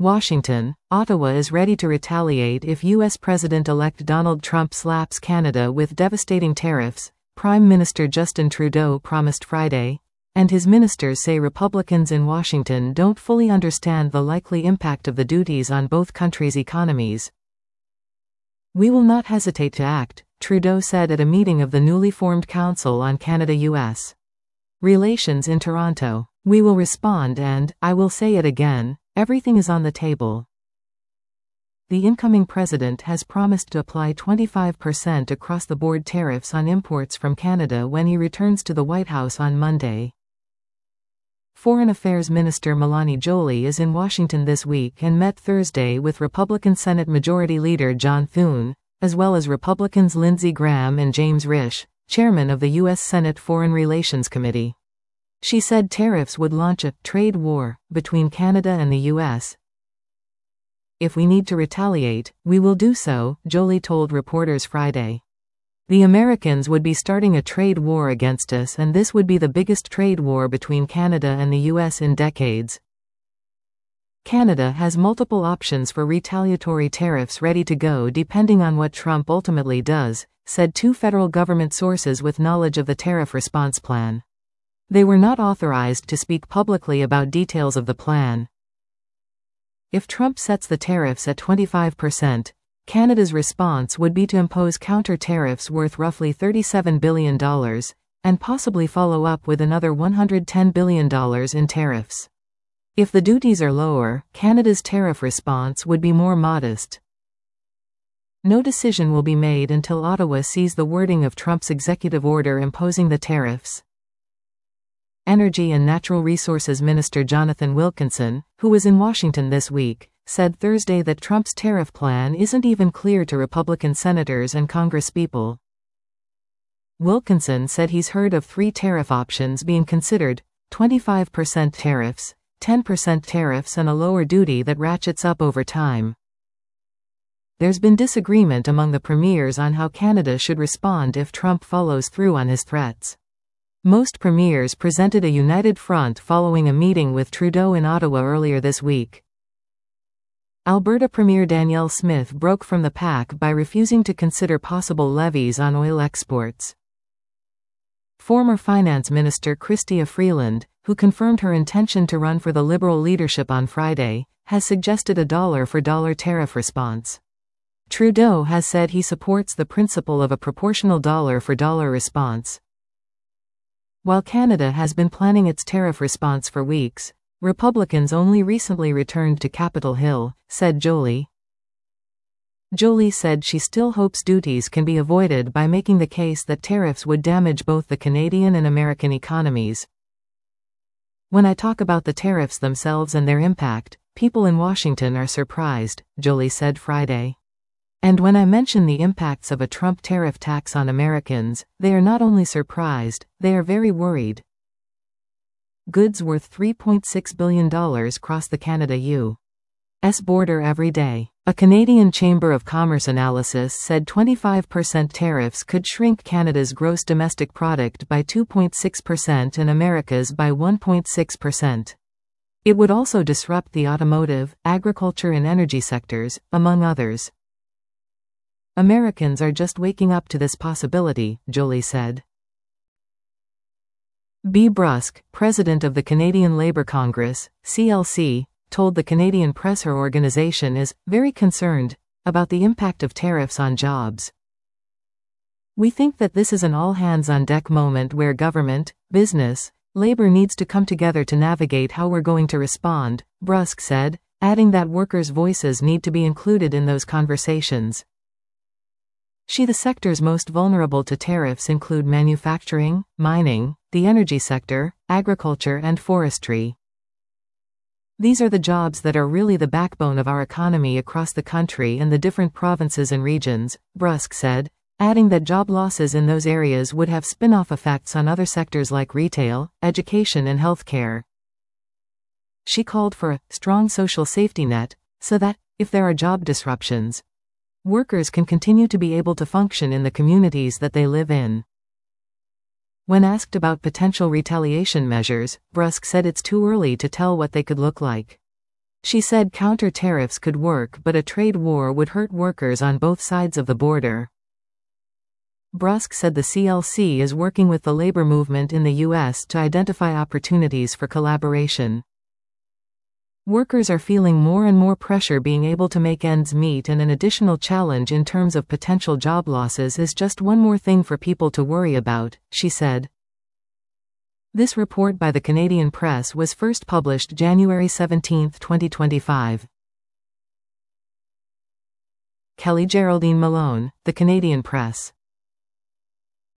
Washington, Ottawa is ready to retaliate if U.S. President-elect Donald Trump slaps Canada with devastating tariffs, Prime Minister Justin Trudeau promised Friday, and his ministers say Republicans in Washington don't fully understand the likely impact of the duties on both countries' economies. "We will not hesitate to act," Trudeau said at a meeting of the newly formed Council on Canada-US Relations in Toronto. "We will respond and, I will say it again, everything is on the table." The incoming president has promised to apply 25% across-the-board tariffs on imports from Canada when he returns to the White House on Monday. Foreign Affairs Minister Melanie Joly is in Washington this week and met Thursday with Republican Senate Majority Leader John Thune, as well as Republicans Lindsey Graham and James Risch, chairman of the U.S. Senate Foreign Relations Committee. She said tariffs would launch a trade war between Canada and the U.S. "If we need to retaliate, we will do so," Joly told reporters Friday. "The Americans would be starting a trade war against us, and this would be the biggest trade war between Canada and the U.S. in decades." Canada has multiple options for retaliatory tariffs ready to go depending on what Trump ultimately does, said two federal government sources with knowledge of the tariff response plan. They were not authorized to speak publicly about details of the plan. If Trump sets the tariffs at 25%, Canada's response would be to impose counter-tariffs worth roughly $37 billion, and possibly follow up with another $110 billion in tariffs. If the duties are lower, Canada's tariff response would be more modest. No decision will be made until Ottawa sees the wording of Trump's executive order imposing the tariffs. Energy and Natural Resources Minister Jonathan Wilkinson, who was in Washington this week, said Thursday that Trump's tariff plan isn't even clear to Republican senators and congresspeople. Wilkinson said he's heard of 3 tariff options being considered: 25% tariffs, 10% tariffs, and a lower duty that ratchets up over time. There's been disagreement among the premiers on how Canada should respond if Trump follows through on his threats. Most premiers presented a united front following a meeting with Trudeau in Ottawa earlier this week. Alberta Premier Danielle Smith broke from the pack by refusing to consider possible levies on oil exports. Former Finance Minister Chrystia Freeland, who confirmed her intention to run for the Liberal leadership on Friday, has suggested a dollar-for-dollar tariff response. Trudeau has said he supports the principle of a proportional dollar-for-dollar response. While Canada has been planning its tariff response for weeks, Republicans only recently returned to Capitol Hill, said Joly. Joly said she still hopes duties can be avoided by making the case that tariffs would damage both the Canadian and American economies. "When I talk about the tariffs themselves and their impact, people in Washington are surprised," Joly said Friday. "And when I mention the impacts of a Trump tariff tax on Americans, they are not only surprised, they are very worried." Goods worth $3.6 billion cross the Canada-U.S. border every day. A Canadian Chamber of Commerce analysis said 25% tariffs could shrink Canada's gross domestic product by 2.6% and America's by 1.6%. It would also disrupt the automotive, agriculture and energy sectors, among others. "Americans are just waking up to this possibility," Joly said. B. Brusk, president of the Canadian Labour Congress, CLC, told the Canadian Press her organization is very concerned about the impact of tariffs on jobs. "We think that this is an all-hands-on-deck moment where government, business, labor needs to come together to navigate how we're going to respond," Brusk said, adding that workers' voices need to be included in those conversations. The sectors most vulnerable to tariffs include manufacturing, mining, the energy sector, agriculture and forestry. "These are the jobs that are really the backbone of our economy across the country and the different provinces and regions," Brusk said, adding that job losses in those areas would have spin-off effects on other sectors like retail, education and healthcare. She called for a strong social safety net, so that, if there are job disruptions, workers can continue to be able to function in the communities that they live in. When asked about potential retaliation measures, Brusk said it's too early to tell what they could look like. She said counter-tariffs could work, but a trade war would hurt workers on both sides of the border. Brusk said the CLC is working with the labor movement in the U.S. to identify opportunities for collaboration. Workers are feeling more and more pressure being able to make ends meet, and an additional challenge in terms of potential job losses is just one more thing for people to worry about, she said. This report by the Canadian Press was first published January 17, 2025. Kelly Geraldine Malone, The Canadian Press.